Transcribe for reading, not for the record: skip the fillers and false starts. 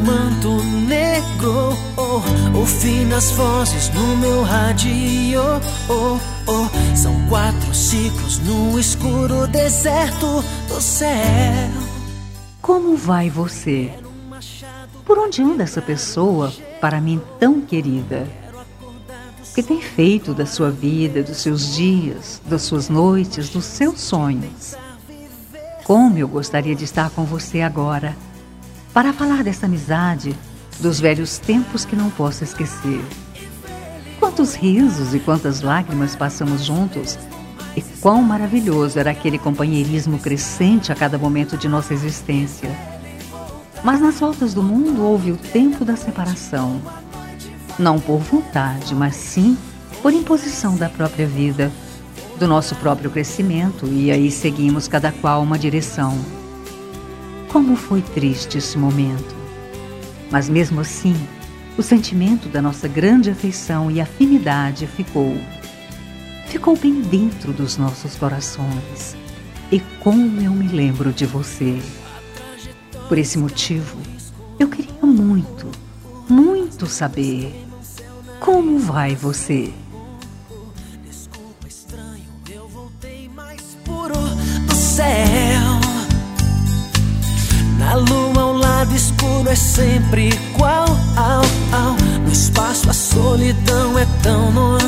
manto negro, ouvindo as vozes no meu rádio. São 4 ciclos no escuro deserto do céu. Como vai você? Por onde anda essa pessoa, para mim tão querida? O que tem feito da sua vida, dos seus dias, das suas noites, dos seus sonhos? Como eu gostaria de estar com você agora, para falar dessa amizade, dos velhos tempos que não posso esquecer. Quantos risos e quantas lágrimas passamos juntos, e quão maravilhoso era aquele companheirismo crescente a cada momento de nossa existência. Mas nas voltas do mundo houve o tempo da separação. Não por vontade, mas sim por imposição da própria vida, do nosso próprio crescimento, e aí seguimos cada qual uma direção. Como foi triste esse momento. Mas mesmo assim, o sentimento da nossa grande afeição e afinidade ficou bem dentro dos nossos corações. E como eu me lembro de você. Por esse motivo, eu queria muito, muito saber como vai você. Desculpa, estranho, eu voltei mais puro do céu. Na lua o lado escuro é sempre igual. No espaço a solidão é tão normal.